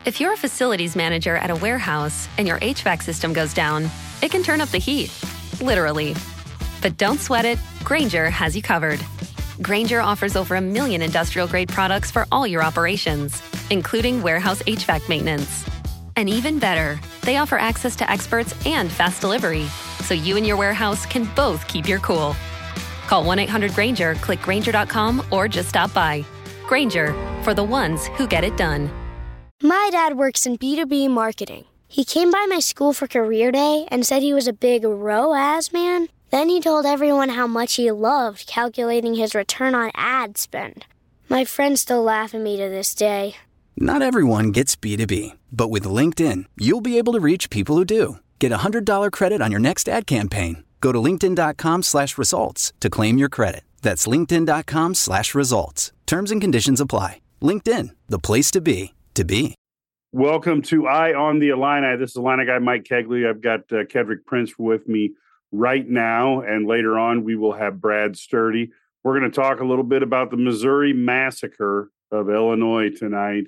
If you're a facilities manager at a warehouse and your HVAC system goes down, it can turn up the heat, literally. But don't sweat it, Grainger has you covered. Grainger offers over 1 million industrial-grade products for all your operations, including warehouse HVAC maintenance. And even better, they offer access to experts and fast delivery, so you and your warehouse can both keep your cool. Call 1-800-GRAINGER, click Grainger.com, or just stop by. Grainger, for the ones who get it done. My dad works in B2B marketing. He came by my school for career day and said he was a big ROAS man. Then he told everyone how much he loved calculating his return on ad spend. My friends still laugh at me to this day. Not everyone gets B2B, but with LinkedIn, you'll be able to reach people who do. Get a $100 credit on your next ad campaign. Go to linkedin.com/results to claim your credit. That's linkedin.com/results. Terms and conditions apply. LinkedIn, the place to be, to be. Welcome to Eye on the Illini. This is Illini guy Mike Kegley. I've got Kedrick Prince with me right now, and later on we will have Brad Sturdy. We're going to talk a little bit about the Missouri Massacre of Illinois tonight.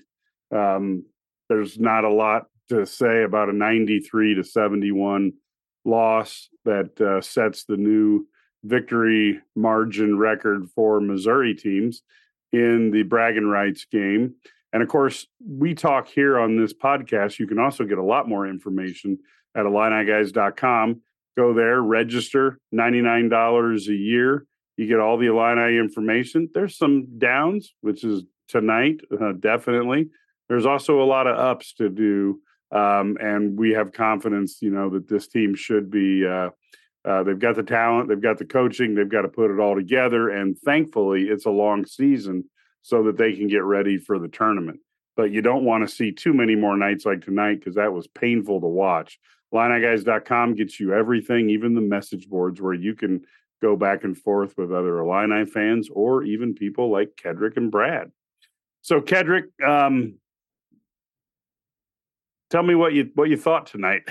There's not a lot to say about a 93-71 loss that sets the new victory margin record for Missouri teams in the bragging rights game. And, of course, we talk here on this podcast. You can also get a lot more information at IlliniGuys.com. Go there, register, $99 a year. You get all the Illini information. There's some downs, which is tonight, definitely. There's also a lot of ups to do, and we have confidence, that this team should be they've got the talent, they've got the coaching, they've got to put it all together, and thankfully it's a long season so that they can get ready for the tournament. But you don't want to see too many more nights like tonight because that was painful to watch. IlliniGuys.com gets you everything, even the message boards where you can go back and forth with other Illini fans or even people like Kedrick and Brad. So, Kedrick, tell me what you thought tonight.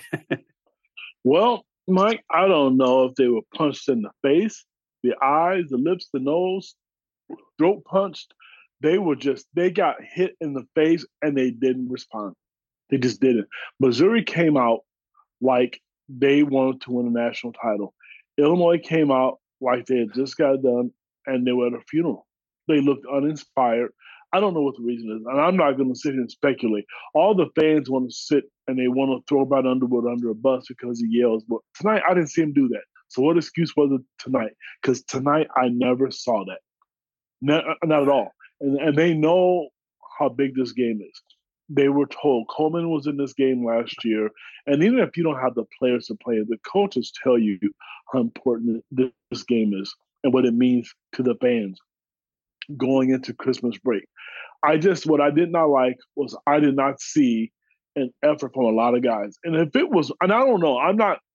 Well, Mike, I don't know if they were punched in the face, the eyes, the lips, the nose, throat punched. They got hit in the face and they didn't respond. They just didn't. Missouri came out like they wanted to win a national title. Illinois came out like they had just got done and they were at a funeral. They looked uninspired. I don't know what the reason is, and I'm not going to sit here and speculate. All the fans want to sit and they want to throw Brad Underwood under a bus because he yells. But tonight, I didn't see him do that. So what excuse was it tonight? Because tonight, I never saw that. Not at all. And they know how big this game is. They were told Coleman was in this game last year. And even if you don't have the players to play, the coaches tell you how important this game is and what it means to the fans going into Christmas break. What I did not like was I did not see an effort from a lot of guys. And if it was, and I don't know,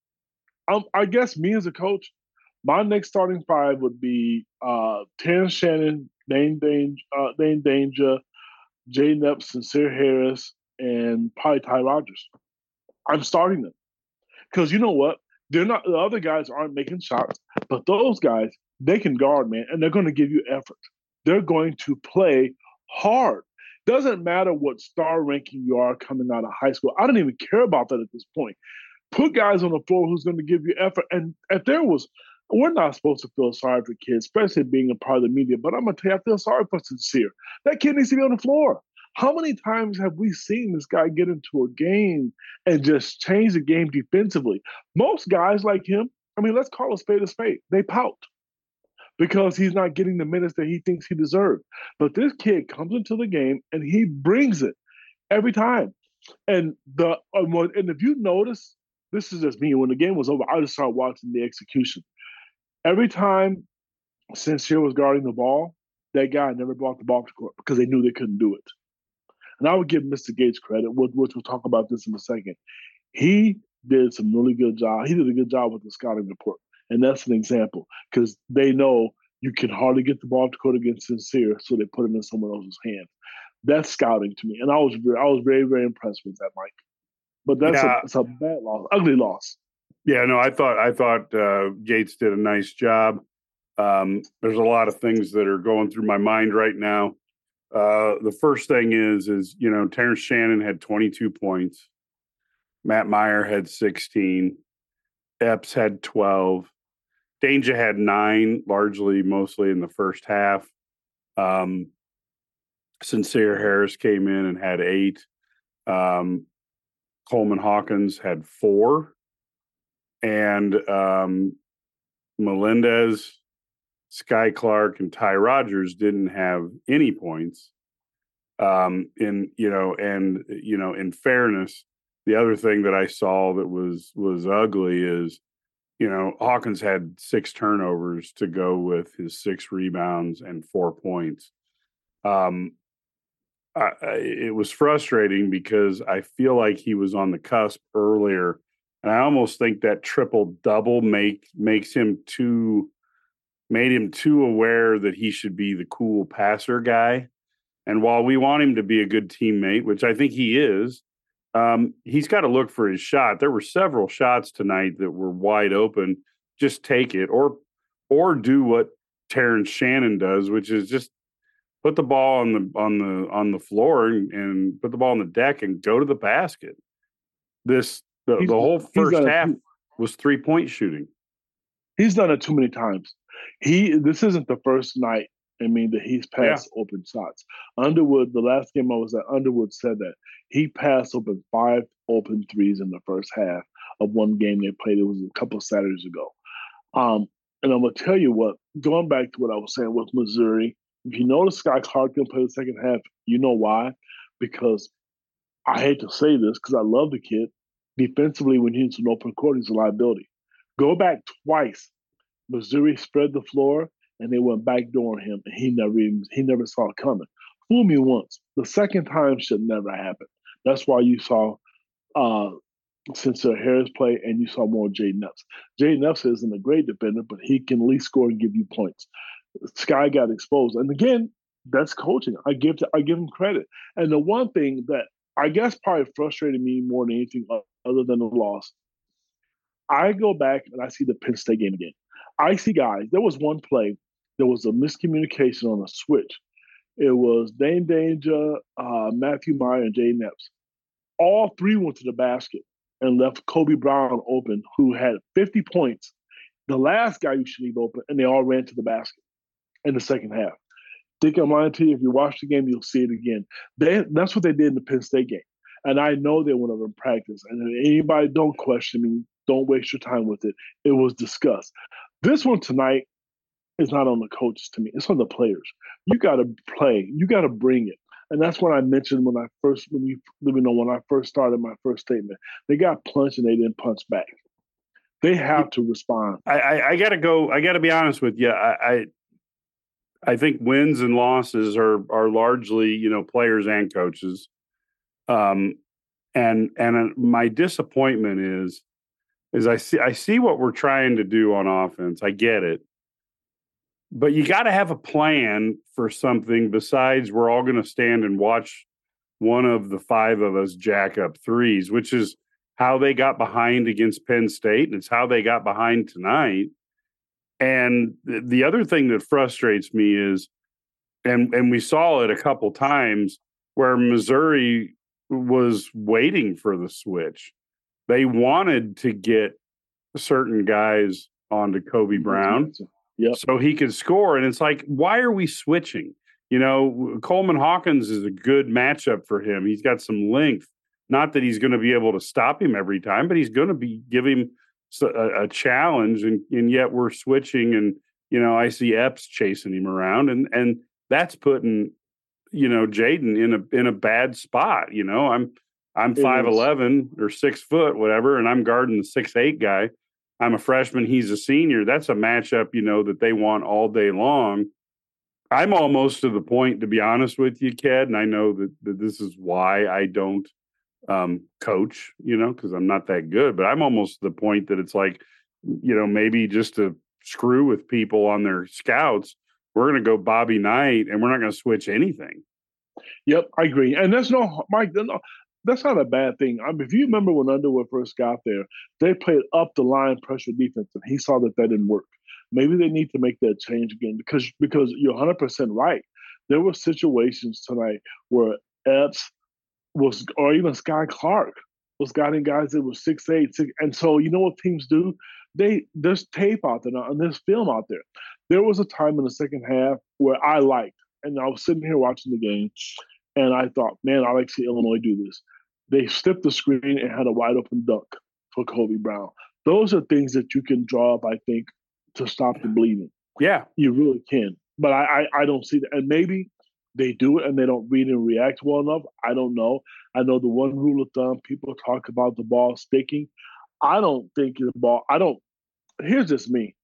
I guess me as a coach, my next starting five would be Terrence Shannon, Dane Danger, Jay Nepp, Sincere Harris, and probably Ty Rogers. I'm starting them. Because you know what? The other guys aren't making shots, but those guys, they can guard, man, and they're going to give you effort. They're going to play hard. Doesn't matter what star ranking you are coming out of high school. I don't even care about that at this point. Put guys on the floor who's going to give you effort. And we're not supposed to feel sorry for kids, especially being a part of the media, but I'm going to tell you, I feel sorry for Sincere. That kid needs to be on the floor. How many times have we seen this guy get into a game and just change the game defensively? Most guys like him, let's call a spade, they pout because he's not getting the minutes that he thinks he deserves. But this kid comes into the game and he brings it every time. And if you notice, this is just me. When the game was over, I just started watching the execution. Every time Sincere was guarding the ball, that guy never brought the ball to court because they knew they couldn't do it. And I would give Mr. Gates credit, which we'll talk about this in a second. He did some really good job. He did a good job with the scouting report. And that's an example because they know you can hardly get the ball to court against Sincere, so they put it in someone else's hands. That's scouting to me. And I was very, very impressed with that, Mike. But it's a bad loss, ugly loss. Yeah, no, I thought Gates did a nice job. There's a lot of things that are going through my mind right now. The first thing is Terrence Shannon had 22 points. Matt Meyer had 16. Epps had 12. Danger had 9, mostly in the first half. Sincere Harris came in and had 8. Coleman Hawkins had 4. And Melendez, Sky Clark, and Ty Rogers didn't have any points. In fairness, the other thing that I saw that was ugly is, Hawkins had 6 turnovers to go with his 6 rebounds and 4 points. It was frustrating because I feel like he was on the cusp earlier, and I almost think that triple double made him too aware that he should be the cool passer guy. And while we want him to be a good teammate, which I think he is, he's got to look for his shot. There were several shots tonight that were wide open. Just take it, or do what Terrence Shannon does, which is just put the ball on the floor and put the ball on the deck and go to the basket. The whole first half was 3-point shooting. He's done it too many times. This isn't the first night. That he's passed open shots. Underwood, the last game I was at, Underwood said that he passed open 5 open threes in the first half of one game they played. It was a couple of Saturdays ago. And I'm going to tell you what, going back to what I was saying with Missouri, if you notice Sky Clark didn't play the second half, you know why? Because I hate to say this because I love the kid. Defensively, when he's in open court, he's a liability. Go back twice. Missouri spread the floor, and they went backdooring him, and he never saw it coming. Fool me once. The second time should never happen. That's why you saw Sincere Harris play, and you saw more Jaden Epps. Jaden Epps isn't a great defender, but he can at least score and give you points. Sky got exposed, and again, that's coaching. I give him credit. And the one thing that I guess probably frustrated me more than anything other than the loss, I go back and I see the Penn State game again. I see guys. There was one play. There was a miscommunication on a switch. It was Dane Danger, Matthew Meyer, and Jaden Epps. All 3 went to the basket and left Kobe Brown open, who had 50 points. The last guy you should leave open, and they all ran to the basket in the second half. Think I'm lying to you. If you watch the game, you'll see it again. That's what they did in the Penn State game. And I know they went over in practice. And if anybody don't question me, don't waste your time with it. It was discussed. This one tonight is not on the coaches to me. It's on the players. You got to play. You got to bring it. And that's what I mentioned when I first started my first statement. They got punched and they didn't punch back. They have to respond. I got to go. I got to be honest with you. I think wins and losses are largely, players and coaches. And my disappointment is I see what we're trying to do on offense. I get it. But you got to have a plan for something besides we're all going to stand and watch one of the 5 of us jack up threes, which is how they got behind against Penn State, and it's how they got behind tonight. And the other thing that frustrates me is, and we saw it a couple times, where Missouri was waiting for the switch. They wanted to get certain guys onto Kobe Brown so he could score. And it's like, why are we switching? Coleman Hawkins is a good matchup for him. He's got some length. Not that he's going to be able to stop him every time, but he's going to give him a challenge. And yet we're switching, and I see Epps chasing him around, and that's putting Jaden in a bad spot. I'm 5'11" or 6 foot, whatever, and I'm guarding the 6'8" guy. I'm a freshman. He's a senior. That's a matchup, that they want all day long. I'm almost to the point, to be honest with you, Ked, and I know that this is why I don't coach, because I'm not that good, but I'm almost to the point that it's like, maybe just to screw with people on their scouts, we're going to go Bobby Knight and we're not going to switch anything. Yep, I agree. And that's that's not a bad thing. If you remember when Underwood first got there, they played up the line pressure defense, and he saw that didn't work. Maybe they need to make that change again because you're 100% right. There were situations tonight where Epps was, or even Sky Clark was guiding guys that were 6'8", 6, and so you know what teams do? There's tape out there now, and there's film out there. There was a time in the second half where I liked, and I was sitting here watching the game, and I thought, man, I like to see Illinois do this. They flipped the screen and had a wide open dunk for Kobe Brown. Those are things that you can draw up, I think, to stop the bleeding. Yeah. You really can. But I don't see that. And maybe they do it and they don't read and react well enough. I don't know. I know the one rule of thumb, people talk about the ball sticking. I don't think the ball, here's just me.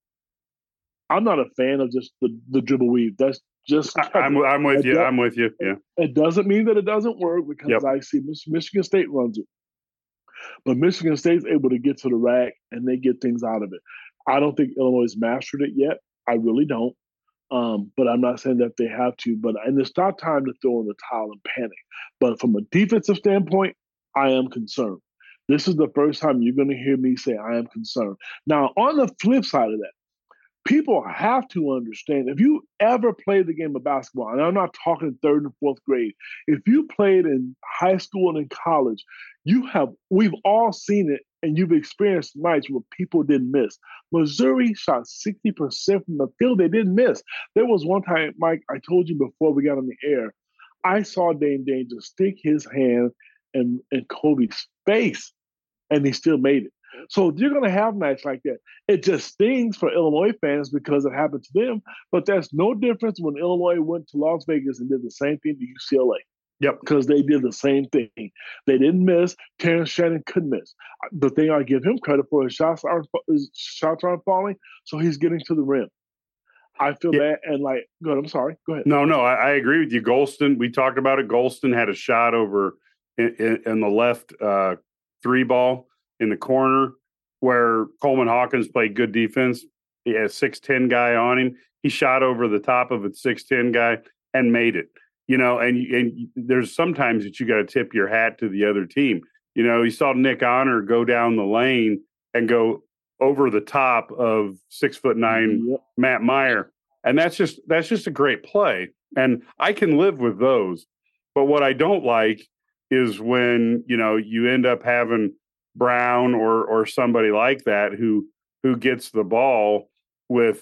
I'm not a fan of just the dribble weave. That's just. I'm with you. I'm with you. Yeah. It doesn't mean that it doesn't work because I see Michigan State runs it. But Michigan State's able to get to the rack and they get things out of it. I don't think Illinois has mastered it yet. I really don't. But I'm not saying that they have to. And it's not time to throw in the towel and panic. But from a defensive standpoint, I am concerned. This is the first time you're going to hear me say I am concerned. Now, on the flip side of that, people have to understand, if you ever played the game of basketball, and I'm not talking third and fourth grade, if you played in high school and in college, we've all seen it, and you've experienced nights where people didn't miss. Missouri shot 60% from the field. They didn't miss. There was one time, Mike, I told you before we got on the air, I saw Dame just stick his hand in Kobe's face, and he still made it. So you're going to have nights like that. It just stings for Illinois fans because it happened to them, but there's no difference when Illinois went to Las Vegas and did the same thing to UCLA. Yep. Because they did the same thing. They didn't miss. Terrence Shannon couldn't miss. The thing I give him credit for, his shots aren't falling, so he's getting to the rim. I feel that, and good, I'm sorry. Go ahead. No, I agree with you. Golston, we talked about it. Golston had a shot over in the left three ball in the corner where Coleman Hawkins played good defense. He had a 6'10" guy on him. He shot over the top of a 6'10" guy and made it. And there's sometimes that you got to tip your hat to the other team. You saw Nick Honor go down the lane and go over the top of 6'9" Matt Meyer. And that's just a great play. And I can live with those. But what I don't like is when, you end up having Brown or somebody like that who gets the ball with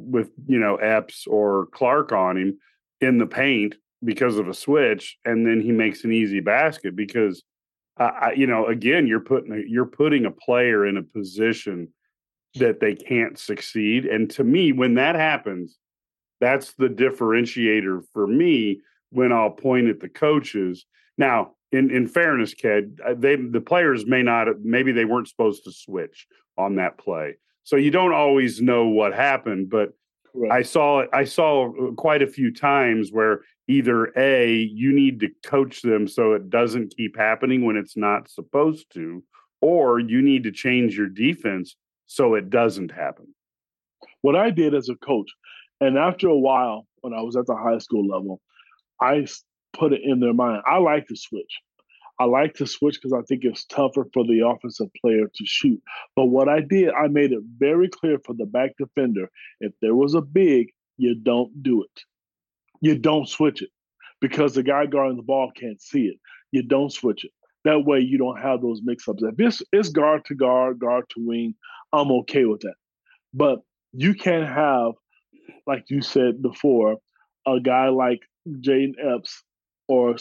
Epps or Clark on him in the paint because of a switch, and then he makes an easy basket because again, you're putting a player in a position that they can't succeed. And to me, when that happens, that's the differentiator for me when I'll point at the coaches. Now, in fairness, Ked, the players maybe they weren't supposed to switch on that play. So you don't always know what happened, but I saw quite a few times where either A, you need to coach them so it doesn't keep happening when it's not supposed to, or you need to change your defense so it doesn't happen. What I did as a coach, and after a while, when I was at the high school level, I put it in their mind. I like to switch. I like to switch because I think it's tougher for the offensive player to shoot. But what I did, I made it very clear for the back defender, if there was a big, you don't do it. You don't switch it because the guy guarding the ball can't see it. You don't switch it. That way you don't have those mix-ups. If it's guard to guard, guard to wing, I'm okay with that. But you can't have, like you said before, a guy like Jaden Epps or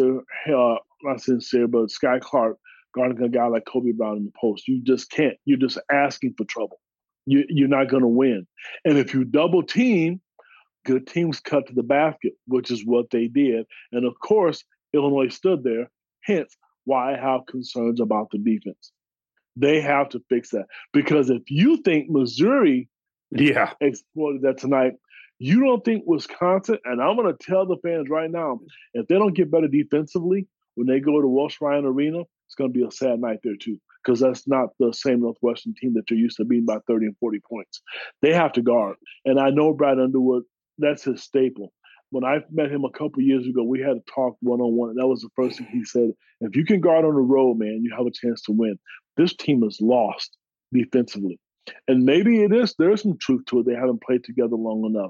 not Sincere, but Sky Clark guarding a guy like Kobe Brown in the post. You just can't. You're just asking for trouble. You're not going to win. And if you double team, good teams cut to the basket, which is what they did. And of course, Illinois stood there. Hence, why I have concerns about the defense. They have to fix that. Because if you think Missouri exploited that tonight, you don't think Wisconsin, and I'm going to tell the fans right now, if they don't get better defensively when they go to Welsh Ryan Arena, it's going to be a sad night there too, because that's not the same Northwestern team that you're used to beating by 30 and 40 points. They have to guard. And I know Brad Underwood, that's his staple. When I met him a couple years ago, we had a talk one-on-one, and that was the first thing he said. If you can guard on the road, man, you have a chance to win. This team is lost defensively. And maybe there's some truth to it. They haven't played together long enough.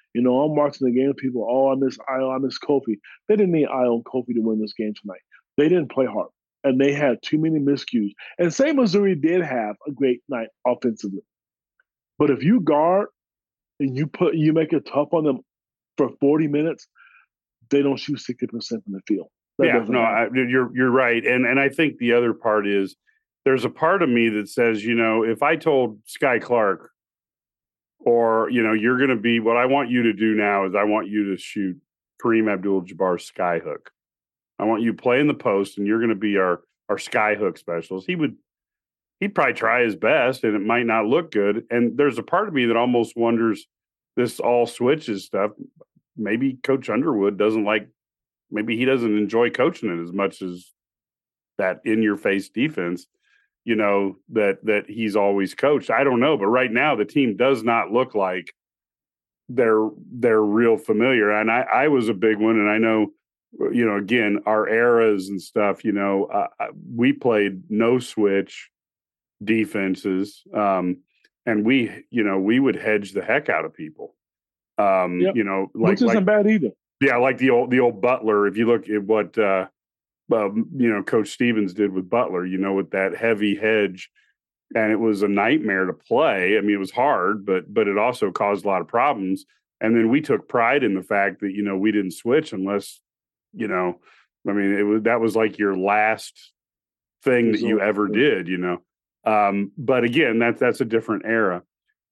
You know, I'm watching the game. People, I miss Io, I miss Kofi. They didn't need Io and Kofi to win this game tonight. They didn't play hard, and they had too many miscues. And say Missouri did have a great night offensively, but if you guard and you make it tough on them for 40 minutes, they don't shoot 60% from the field. You're right, and I think the other part is there's a part of me that says, you know, if I told Sky Clark, or, you know, you're going to be, what I want you to do now is I want you to shoot Kareem Abdul-Jabbar's sky hook. I want you to play in the post, and you're going to be our sky hook specialist. He'd probably try his best, and it might not look good. And there's a part of me that almost wonders, this all switches stuff, maybe Coach Underwood maybe he doesn't enjoy coaching it as much as that in-your-face defense, you know, that he's always coached. I don't know, but right now the team does not look like they're real familiar. And I was a big one, and I know, you know, again, our eras and stuff, you know, we played no switch defenses, and we would hedge the heck out of people. Yep. You know, which isn't bad either. Yeah, like the old Butler. If you look at what you know, Coach Stevens did with Butler, you know, with that heavy hedge, and it was a nightmare to play. I mean, it was hard, but it also caused a lot of problems. And then we took pride in the fact that, you know, we didn't switch unless, you know, I mean, that was like your last thing that you ever did, you know. But again, that's a different era.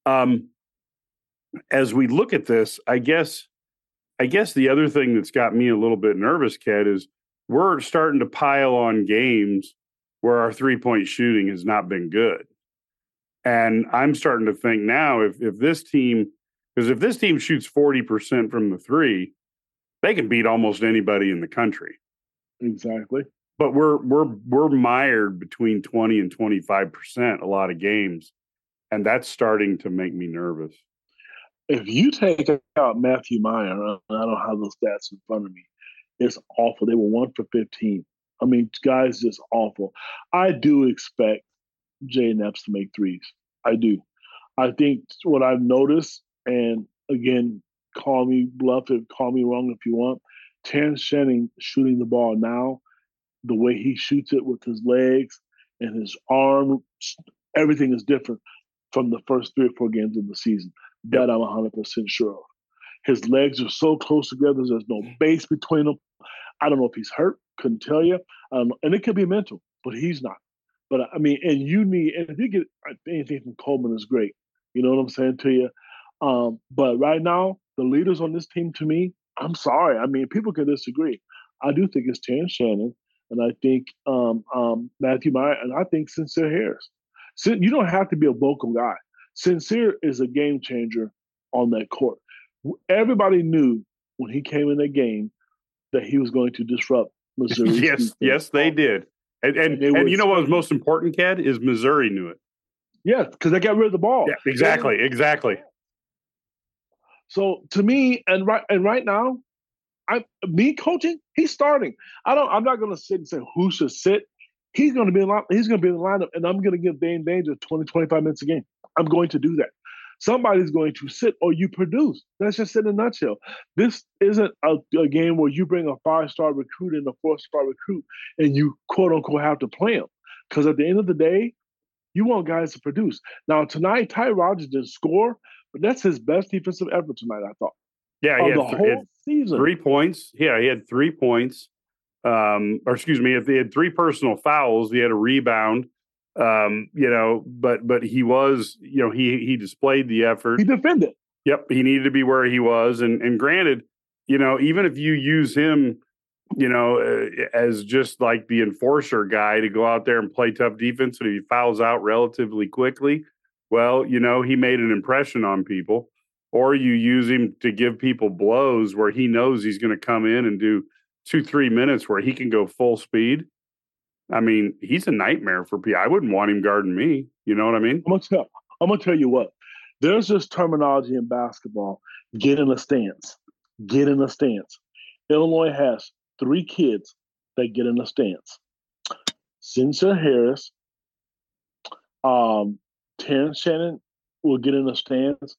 As we look at this, I guess the other thing that's got me a little bit nervous, Ked, is we're starting to pile on games where our 3-point shooting has not been good. And I'm starting to think now, if this team shoots 40% from the three, they can beat almost anybody in the country. Exactly. But we're mired between 20 and 25% a lot of games. And that's starting to make me nervous. If you take out Matthew Meyer, I don't have those stats in front of me, it's awful. They were 1 for 15. I mean, guys, just awful. I do expect Jay Epps to make threes. I do. I think what I've noticed, and again, call me bluff, call me wrong if you want, Terrence Shannon shooting the ball now, the way he shoots it with his legs and his arm, everything is different from the first 3 or 4 games of the season. That I'm 100% sure of. His legs are so close together, there's no base between them. I don't know if he's hurt, couldn't tell you. And it could be mental, but he's not. But I mean, and if you get anything from Coleman is great. You know what I'm saying to you? But right now, the leaders on this team, to me, I'm sorry. I mean, people can disagree. I do think it's Terrence Shannon, and I think Matthew Meyer, and I think Sincere Harris. So you don't have to be a vocal guy. Sincere is a game changer on that court. Everybody knew when he came in that game that he was going to disrupt Missouri. Yes, they did. And you know what was most important, Ked, is Missouri knew it. Yes, because they got rid of the ball. Yeah, exactly. So to me, and right now, me coaching, he's starting. I'm not going to sit and say who should sit. He's going to be in the lineup, and I'm going to give Dane Danger 20, 25 minutes a game. I'm going to do that. Somebody's going to sit or you produce. That's just in a nutshell. This isn't a game where you bring a 5-star recruit and a 4-star recruit and you quote unquote have to play them. Because at the end of the day, you want guys to produce. Now tonight, Ty Rodgers didn't score, but that's his best defensive effort tonight, I thought. Yeah, he had whole season. 3 points. Yeah, he had 3 points. If they had 3 personal fouls, he had a rebound. But he was, he displayed the effort. He defended. Yep. He needed to be where he was. And granted, even if you use him, as just like the enforcer guy to go out there and play tough defense, and if he fouls out relatively quickly, well, he made an impression on people. Or you use him to give people blows where he knows he's going to come in and do 2-3 minutes where he can go full speed. I mean, he's a nightmare for people. I wouldn't want him guarding me. You know what I mean? I'm gonna tell you what. There's this terminology in basketball: get in a stance. Get in a stance. Illinois has 3 kids that get in a stance: Sincere Harris, Terrence Shannon will get in a stance,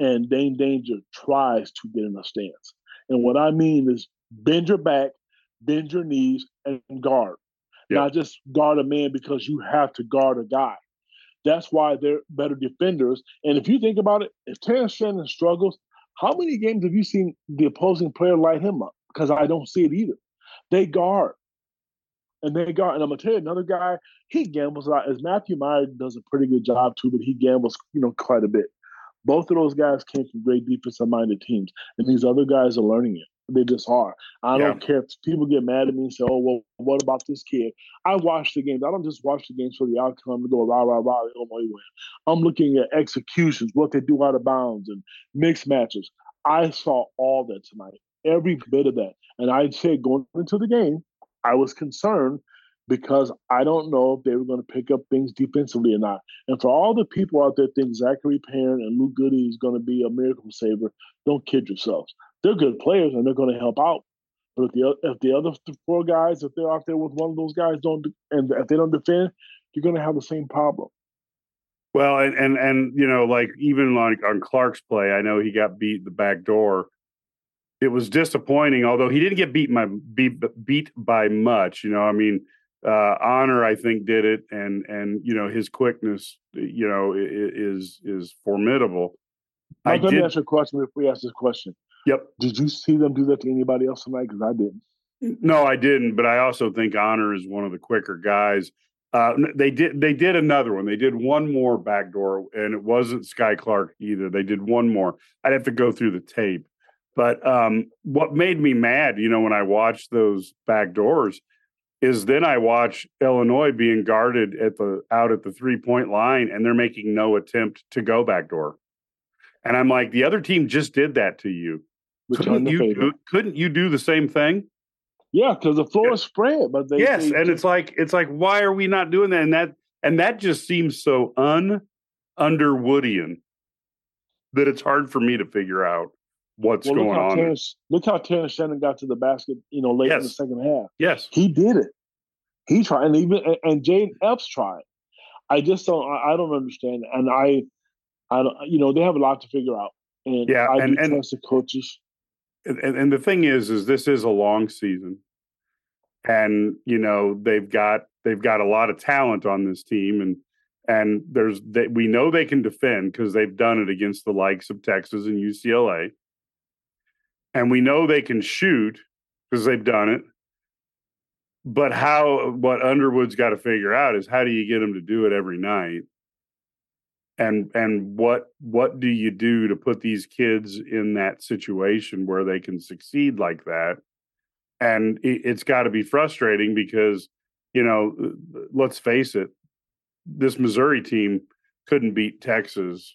and Dane Danger tries to get in a stance. And what I mean is bend your back, bend your knees, and guard. Yep. Not just guard a man because you have to guard a guy. That's why they're better defenders. And if you think about it, if Terrence Shannon struggles, how many games have you seen the opposing player light him up? Because I don't see it either. They guard. And I'm going to tell you, another guy, he gambles a lot. As Matthew Meyer does a pretty good job too, but he gambles, quite a bit. Both of those guys came from great defensive-minded teams, and these other guys are learning it. They just are. I don't care if people get mad at me and say, oh, well, what about this kid? I watch the games. I don't just watch the games for the outcome and go, rah, rah, rah, Illinois win. I'm looking at executions, what they do out of bounds, and mixed matches. I saw all that tonight, every bit of that. And I'd say going into the game, I was concerned because I don't know if they were going to pick up things defensively or not. And for all the people out there think Zachary Perrin and Luke Goody is going to be a miracle saver, don't kid yourselves. They're good players and they're going to help out. But if the other four guys, if they're out there with one of those guys, and if they don't defend, you're going to have the same problem. Well, and like even like on Clark's play, I know he got beat the back door. It was disappointing, although he didn't get beat by much. Honor, I think, did it, and his quickness, is formidable. Let me ask you a question before we ask this question. Yep. Did you see them do that to anybody else tonight? Because I didn't. No, I didn't, but I also think Honor is one of the quicker guys. They did another one. They did one more backdoor, and it wasn't Sky Clark either. They did one more. I'd have to go through the tape. But what made me mad, when I watched those backdoors, is then I watch Illinois being guarded out at the 3-point line, and they're making no attempt to go backdoor. And I'm like, the other team just did that to you. Couldn't you do the same thing? Yeah, because the floor is spread. But it's like, why are we not doing that? And that just seems so Underwoodian that it's hard for me to figure out what's going on. Look how Terrence Shannon got to the basket, late in the second half. Yes, he did it. He tried, and Jaden Epps tried. I don't understand, and I don't. They have a lot to figure out. And I trust the coaches. And the thing is this is a long season, and they've got a lot of talent on this team, and we know they can defend because they've done it against the likes of Texas and UCLA, and we know they can shoot because they've done it. But what Underwood's got to figure out is how do you get them to do it every night? And what do you do to put these kids in that situation where they can succeed like that? And it's got to be frustrating because, let's face it, this Missouri team couldn't beat Texas,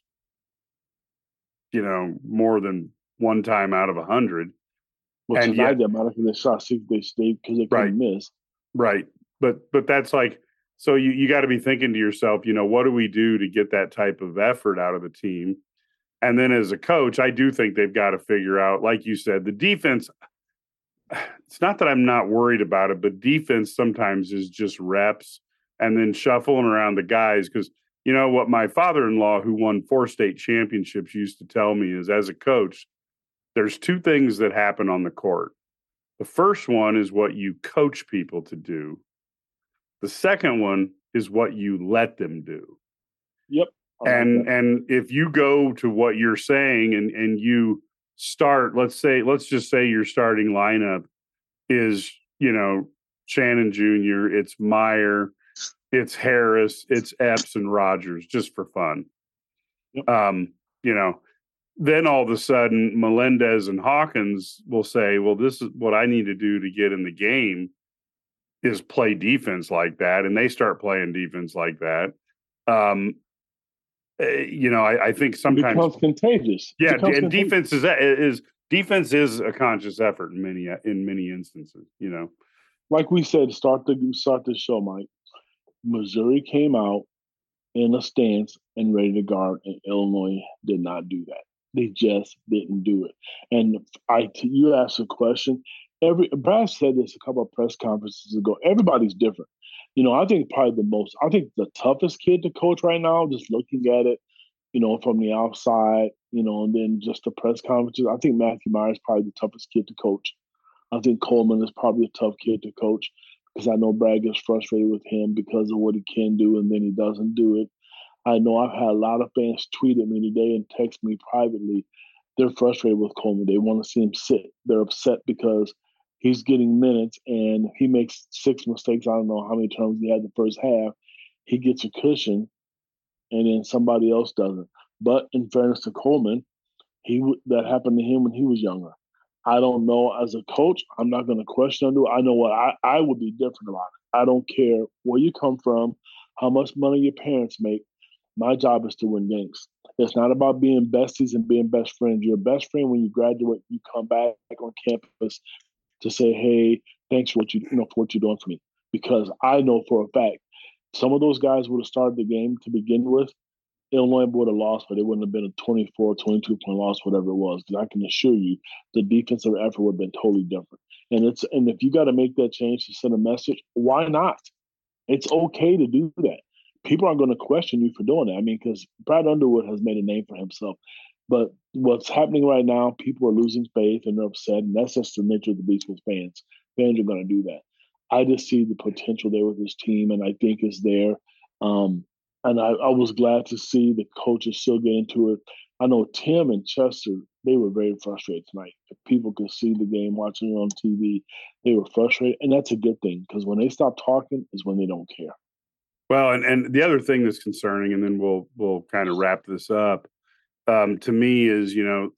more than one time out of 100. Well, and tonight they might have been shot 6 days straight because they couldn't miss. Right. But that's like, so you got to be thinking to yourself, what do we do to get that type of effort out of the team? And then as a coach, I do think they've got to figure out, like you said, the defense. It's not that I'm not worried about it, but defense sometimes is just reps and then shuffling around the guys. Because what my father-in-law, who won 4 state championships, used to tell me is, as a coach, there's 2 things that happen on the court. The first one is what you coach people to do. The second one is what you let them do. Yep. And if you go to what you're saying and you start, let's just say your starting lineup is, Shannon Jr., it's Meyer, it's Harris, it's Epps and Rogers, just for fun. Yep. Then all of a sudden Melendez and Hawkins will say, well, this is what I need to do to get in the game is play defense like that. And they start playing defense like that. I think sometimes it becomes contagious. Yeah. And defense defense is a conscious effort in many instances, Like we said, start the show, Mike. Missouri came out in a stance and ready to guard, and Illinois did not do that. They just didn't do it. And you asked a question. Brad said this a couple of press conferences ago. Everybody's different. I think the toughest kid to coach right now, just looking at it, from the outside, and then just the press conferences. I think Matthew Meyer is probably the toughest kid to coach. I think Coleman is probably a tough kid to coach because I know Brad gets frustrated with him because of what he can do and then he doesn't do it. I know I've had a lot of fans tweet at me today and text me privately. They're frustrated with Coleman. They want to see him sit. They're upset because he's getting minutes and he makes 6 mistakes. I don't know how many turnovers he had the first half. He gets a cushion and then somebody else doesn't. But in fairness to Coleman, that happened to him when he was younger. I don't know. As a coach, I'm not going to question him. I know what I would be different about it. I don't care where you come from, how much money your parents make. My job is to win games. It's not about being besties and being best friends. You're a best friend when you graduate. You come back on campus to say, "Hey, thanks for what you're doing for me." Because I know for a fact, some of those guys would have started the game to begin with. Illinois would have lost, but it wouldn't have been a 24, 22-point loss, whatever it was. Because I can assure you, the defensive effort would have been totally different. And if you got to make that change to send a message, why not? It's okay to do that. People aren't going to question you for doing that. I mean, because Brad Underwood has made a name for himself. But what's happening right now, people are losing faith and they're upset, and that's just the nature of the beast with fans. Fans are going to do that. I just see the potential there with this team, and I think it's there. And I was glad to see the coaches still get into it. I know Tim and Chester, they were very frustrated tonight. If people could see the game watching it on TV, they were frustrated. And that's a good thing because when they stop talking is when they don't care. Well, and the other thing that's concerning, and then we'll kind of wrap this up, to me is,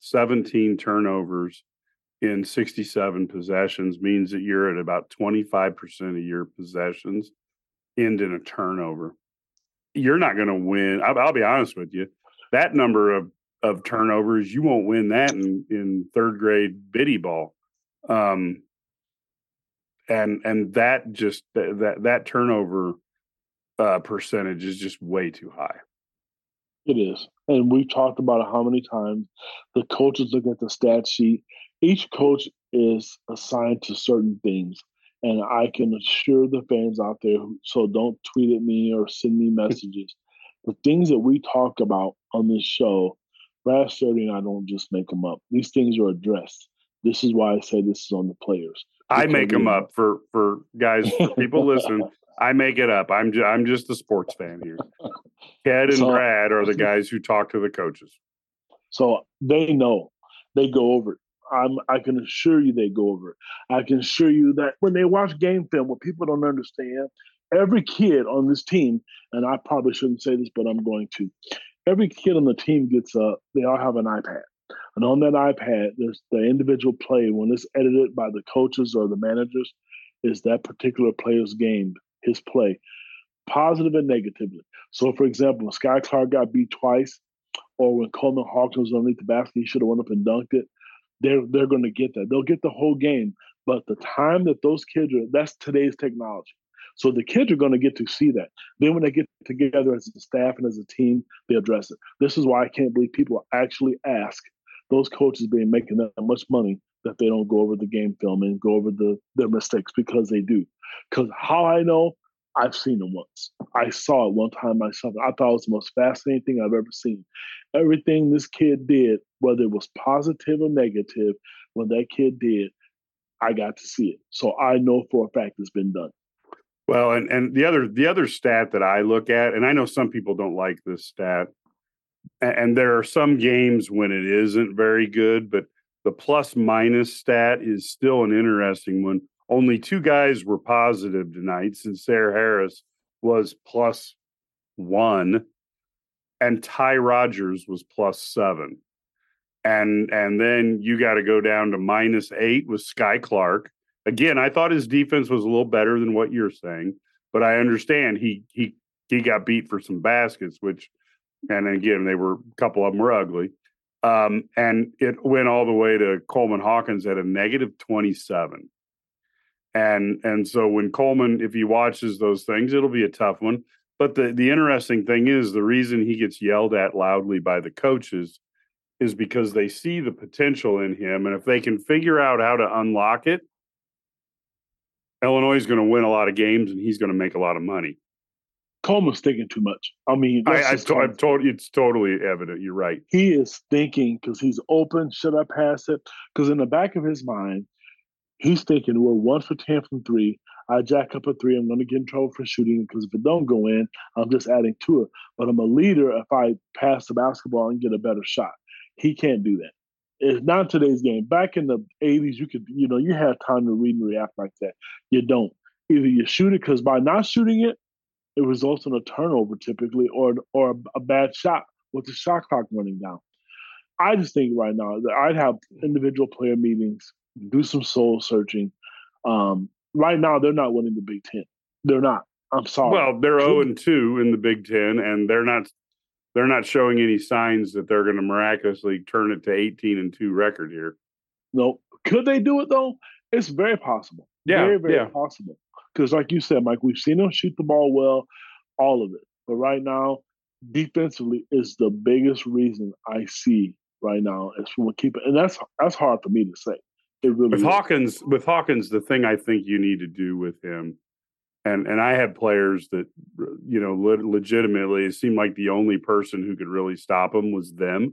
17 turnovers in 67 possessions means that you're at about 25% of your possessions end in a turnover. You're not going to win. I'll be honest with you. That number of turnovers, you won't win that in third grade biddy ball. And that just that turnover percentage is just way too high. It is. And we've talked about it how many times. The coaches look at the stat sheet. Each coach is assigned to certain things. And I can assure the fans out there, so don't tweet at me or send me messages. The things that we talk about on this show, Brad Sturdy and I don't just make them up. These things are addressed. This is why I say this is on the players. I make them up for guys, for people listen. I make it up. I'm just a sports fan here. Ted and Brad are the guys who talk to the coaches. So they know. They go over it. I can assure you they go over it. I can assure you that when they watch game film, what people don't understand, every kid on this team, and I probably shouldn't say this, but I'm going to. Every kid on the team gets they all have an iPad. And on that iPad, there's the individual play. When it's edited by the coaches or the managers, is that particular player's game, his play, positive and negatively. So, for example, when Sky Clark got beat twice, or when Coleman Hawkins was underneath the basket, he should have went up and dunked it. They're going to get that. They'll get the whole game. But the time that those kids that's today's technology. So the kids are going to get to see that. Then when they get together as a staff and as a team, they address it. This is why I can't believe people actually ask those coaches being making that much money that they don't go over the game film and go over their mistakes, because they do. Because how I know, I've seen it once. I saw it one time myself. I thought it was the most fascinating thing I've ever seen. Everything this kid did, whether it was positive or negative, when that kid did, I got to see it. So I know for a fact it's been done. Well, and the other stat that I look at, and I know some people don't like this stat, and there are some games when it isn't very good, but the plus minus stat is still an interesting one. Only 2 guys were positive tonight, since Sarah Harris was +1 and Ty Rogers was +7. And then you got to go down to -8 with Sky Clark. Again, I thought his defense was a little better than what you're saying, but I understand he got beat for some baskets, and again, a couple of them were ugly. And it went all the way to Coleman Hawkins at a -27. And so when Coleman, if he watches those things, it'll be a tough one. But the interesting thing is, the reason he gets yelled at loudly by the coaches is because they see the potential in him. And if they can figure out how to unlock it, Illinois is going to win a lot of games and he's going to make a lot of money. Coleman's thinking too much. I mean, I'm told it's totally evident. You're right. He is thinking because he's open. Should I pass it? Because in the back of his mind, he's thinking we're 1 for 10 from three. I jack up a three. I'm going to get in trouble for shooting because if it don't go in, I'm just adding to it. But I'm a leader if I pass the basketball and get a better shot. He can't do that. It's not today's game. Back in the 80s, you had time to read and react like that. You don't. Either you shoot it because by not shooting it, it results in a turnover typically, or a bad shot with the shot clock running down. I just think right now that I'd have individual player meetings, do some soul searching. Right now, they're not winning the Big Ten. They're not. I'm sorry. Well, they're 0-2 in the Big Ten, and they're not showing any signs that they're going to miraculously turn it to 18-2 record here. No, could they do it though? It's very possible. Yeah, very, very possible. Because, like you said, Mike, we've seen them shoot the ball well, all of it. But right now, defensively is the biggest reason I see right now is from keeping, and that's hard for me to say. It really with Hawkins, the thing I think you need to do with him, and I had players that legitimately it seemed like the only person who could really stop him was them.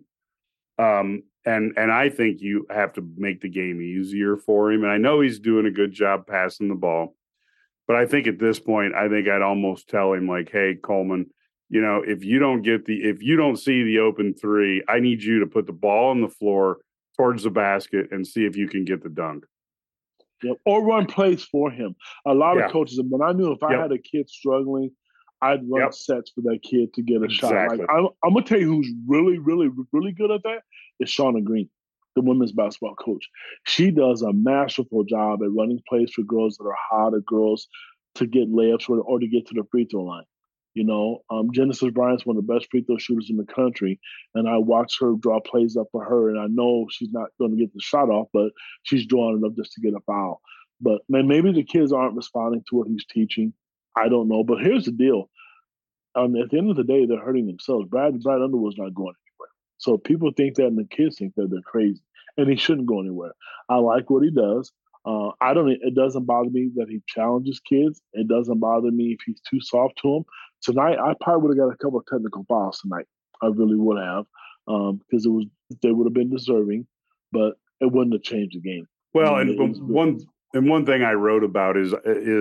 And I think you have to make the game easier for him. And I know he's doing a good job passing the ball. But I think at this point, I'd almost tell him like, hey, Coleman, if you don't see the open three, I need you to put the ball on the floor towards the basket and see if you can get the dunk. Yep. Or run plays for him. A lot of coaches, and I knew if I had a kid struggling, I'd run sets for that kid to get a shot. Like, I'm going to tell you who's really, really, really good at that is Shauna Green, the women's basketball coach. She does a masterful job at running plays for girls that are hot or girls to get layups or to get to the free throw line. Genesis Bryant's one of the best free throw shooters in the country, and I watch her draw plays up for her, and I know she's not going to get the shot off, but she's drawing enough just to get a foul. But man, maybe the kids aren't responding to what he's teaching. I don't know. But here's the deal. At the end of the day, they're hurting themselves. Brad Underwood's not going anywhere. So people think that, and the kids think that they're crazy, and he shouldn't go anywhere. I like what he does. It doesn't bother me that he challenges kids. It doesn't bother me if he's too soft to them. Tonight, I probably would have got a couple of technical fouls tonight. I really would have, because they would have been deserving, but it wouldn't have changed the game. Well, one thing I wrote about is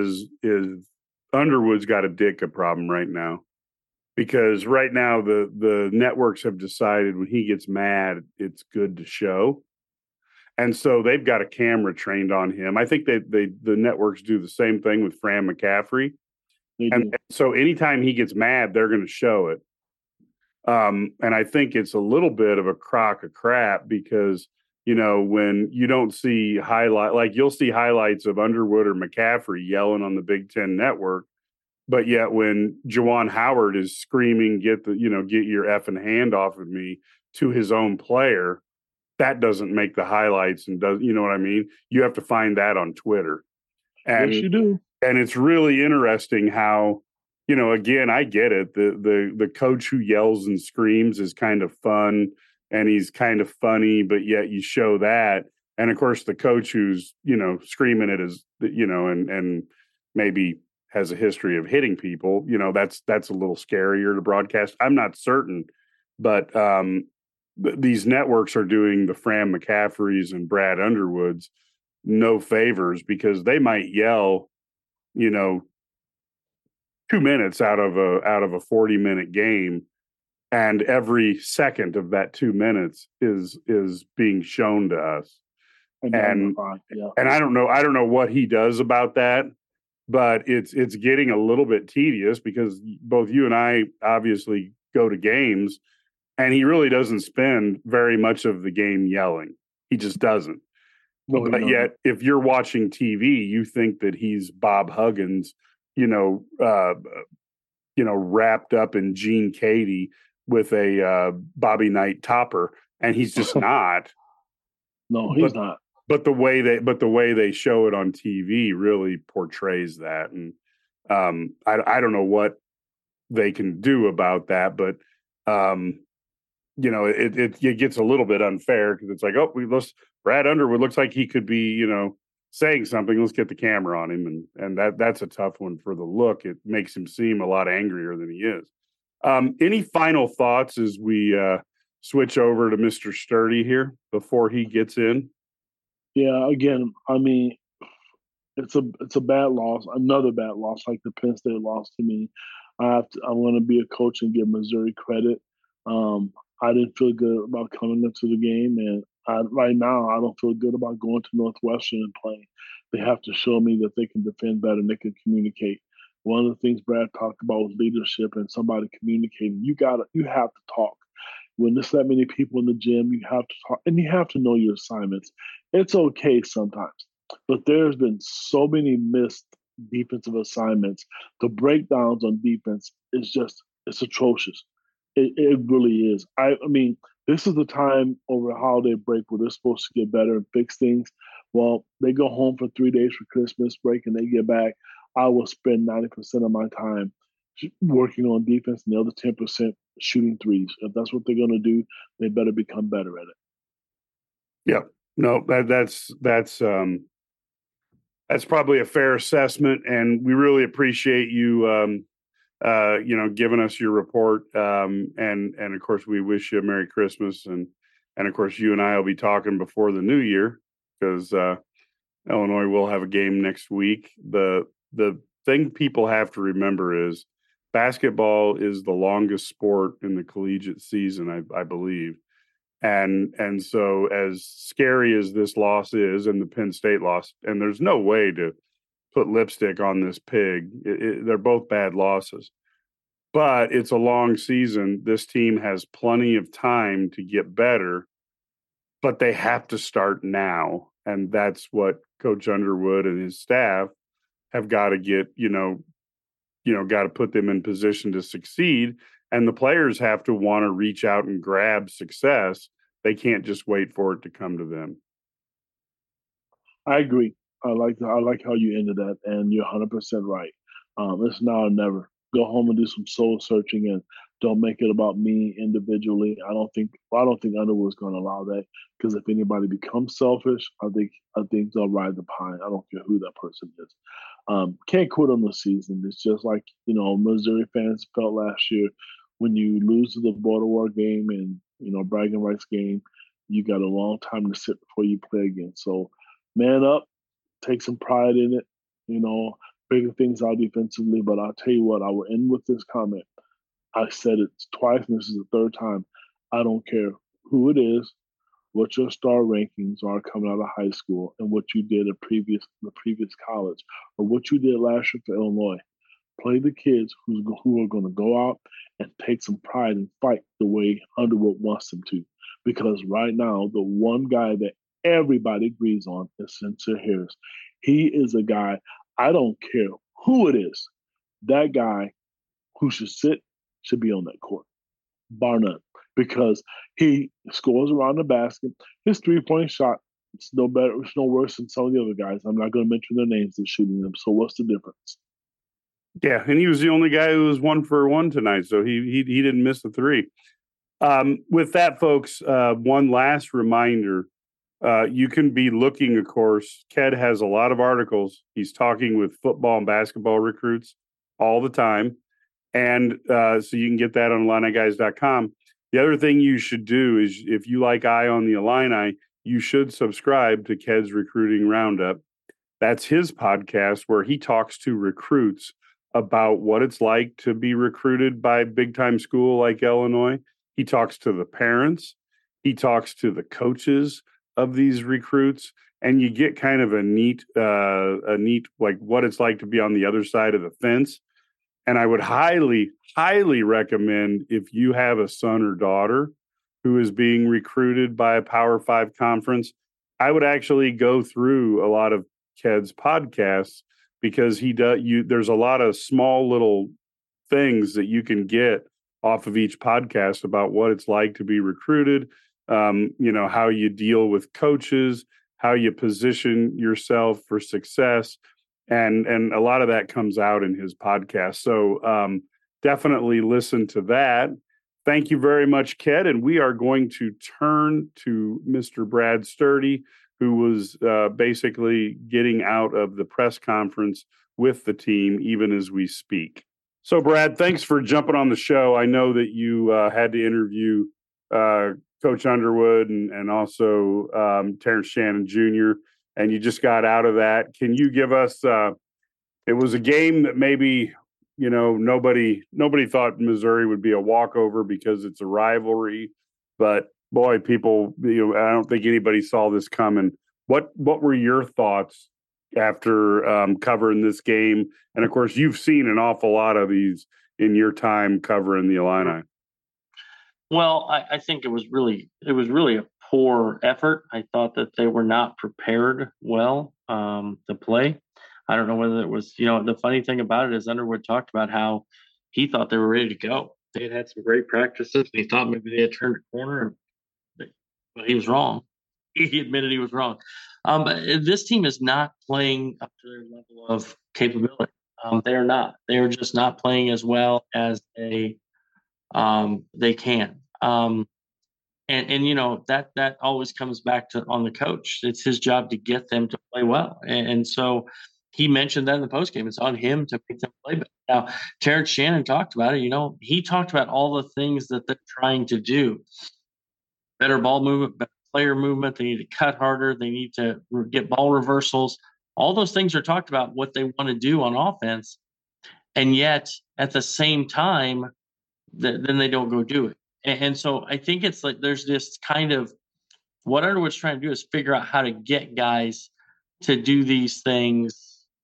Underwood's got a dick problem right now, because right now the networks have decided when he gets mad, it's good to show. And so they've got a camera trained on him. I think the networks do the same thing with Fran McCaffrey. And so anytime he gets mad, they're going to show it. And I think it's a little bit of a crock of crap because, when you don't see you'll see highlights of Underwood or McCaffrey yelling on the Big Ten network. But yet when Juwan Howard is screaming, get your effing hand off of me to his own player, that doesn't make the highlights and does, you know what I mean? You have to find that on Twitter. And, yes, you do. And it's really interesting how, again, I get it. The coach who yells and screams is kind of fun and he's kind of funny, but yet you show that. And of course, the coach who's, screaming it is, and maybe has a history of hitting people, that's a little scarier to broadcast. I'm not certain, but these networks are doing the Fran McCaffreys and Brad Underwoods no favors because they might yell, 2 minutes out of a 40-minute game, and every second of that 2 minutes is being shown to us. And I don't know what he does about that, but it's getting a little bit tedious because both you and I obviously go to games, and he really doesn't spend very much of the game yelling. He just doesn't. But yet, if you're watching TV, you think that he's Bob Huggins, wrapped up in Gene Katie with a Bobby Knight topper, and he's just not. No, he's not. But the way they show it on TV really portrays that, and I don't know what they can do about that, but it gets a little bit unfair because it's like, Brad Underwood looks like he could be, saying something, let's get the camera on him. And that's a tough one for the look. It makes him seem a lot angrier than he is. Any final thoughts as we switch over to Mr. Sturdy here before he gets in? Yeah, again, I mean, it's a bad loss, another bad loss like the Penn State loss to me. I want to be a coach and give Missouri credit. I didn't feel good about coming into the game, and right now I don't feel good about going to Northwestern and playing. They have to show me that they can defend better and they can communicate. One of the things Brad talked about was leadership and somebody communicating. You have to talk. When there's that many people in the gym, you have to talk, and you have to know your assignments. It's okay sometimes, but there's been so many missed defensive assignments. The breakdowns on defense it's atrocious. It really is. I mean, this is the time over a holiday break where they're supposed to get better and fix things. Well, they go home for 3 days for Christmas break and they get back. I will spend 90% of my time working on defense and the other 10% shooting threes. If that's what they're going to do, they better become better at it. Yeah, no, that's probably a fair assessment, and we really appreciate you, giving us your report. And of course, we wish you a Merry Christmas, and of course, you and I will be talking before the new year because Illinois will have a game next week. The thing people have to remember is basketball is the longest sport in the collegiate season, I believe. And so as scary as this loss is and the Penn State loss, and there's no way to put lipstick on this pig. They're both bad losses, but it's a long season. This team has plenty of time to get better, but they have to start now. And that's what Coach Underwood and his staff have got to get, got to put them in position to succeed. And the players have to want to reach out and grab success. They can't just wait for it to come to them. I agree. I like how you ended that, and you're 100% right. It's now or never. Go home and do some soul searching, and don't make it about me individually. I don't think Underwood's going to allow that, because if anybody becomes selfish, I think they'll ride the pine. I don't care who that person is. Can't quit on the season. It's just like Missouri fans felt last year when you lose to the Baltimore game and bragging rights game. You got a long time to sit before you play again. So man up. Take some pride in it, figure things out defensively. But I'll tell you what, I will end with this comment. I said it twice, and this is the third time. I don't care who it is, what your star rankings are coming out of high school, and what you did at the previous college, or what you did last year for Illinois. Play the kids who are going to go out and take some pride and fight the way Underwood wants them to. Because right now, the one guy that everybody agrees on is Sencire Harris. He is a guy, I don't care who it is, that guy who should be on that court, bar none, because he scores around the basket. His three-point shot, it's no worse than some of the other guys. I'm not going to mention their names that's shooting them, so what's the difference? Yeah, and he was the only guy who was 1 for 1 tonight, so he didn't miss the three. With that, folks, one last reminder. You can be looking, of course. Ked has a lot of articles. He's talking with football and basketball recruits all the time. And so you can get that on IlliniGuys.com. The other thing you should do is, if you like Eye on the Illini, you should subscribe to Ked's Recruiting Roundup. That's his podcast where he talks to recruits about what it's like to be recruited by a big-time school like Illinois. He talks to the parents. He talks to the coaches of these recruits, and you get kind of a neat like what it's like to be on the other side of the fence. And I would highly, highly recommend, if you have a son or daughter who is being recruited by a Power 5 conference, I would actually go through a lot of Ked's podcasts, because there's a lot of small little things that you can get off of each podcast about what it's like to be recruited, how you deal with coaches, how you position yourself for success. And a lot of that comes out in his podcast. So definitely listen to that. Thank you very much, Ked. And we are going to turn to Mr. Brad Sturdy who was basically getting out of the press conference with the team even as we speak. So, Brad, thanks for jumping on the show. I know that you had to interview Coach Underwood and also Terrence Shannon Jr., and you just got out of that. Can you give us it was a game that maybe, nobody thought Missouri would be a walkover because it's a rivalry, but boy, people, I don't think anybody saw this coming. What were your thoughts after covering this game? And of course, you've seen an awful lot of these in your time covering the Illini. Well, I think it was really a poor effort. I thought that they were not prepared well to play. I don't know whether it was, the funny thing about it is Underwood talked about how he thought they were ready to go. They had some great practices. He thought maybe they had turned a corner, but he was wrong. He admitted he was wrong. This team is not playing up to their level of capability. They are not. They are just not playing as well as they can. And that always comes back to on the coach. It's his job to get them to play well. And so he mentioned that in the postgame. It's on him to make them play better. Now, Terrence Shannon talked about it. He talked about all the things that they're trying to do. Better ball movement, better player movement. They need to cut harder. They need to get ball reversals. All those things are talked about what they want to do on offense. And yet, at the same time, then they don't go do it. And so I think it's like there's this kind of what Underwood's trying to do is figure out how to get guys to do these things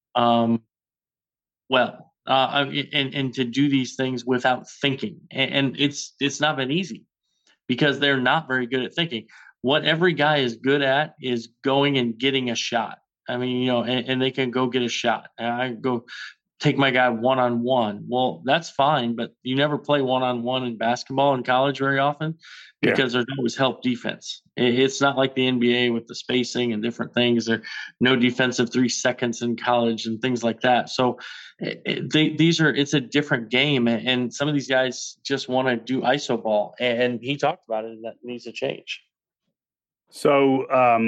well, and to do these things without thinking. And it's not been easy because they're not very good at thinking. What every guy is good at is going and getting a shot. I mean, and they can go get a shot. I go take my guy one-on-one. Well, that's fine, but you never play one-on-one in basketball in college very often because there's always help defense. It's not like the NBA with the spacing and different things. There's no defensive 3 seconds in college and things like that. So it's a different game, and some of these guys just want to do iso ball, and he talked about it, and that needs to change. So,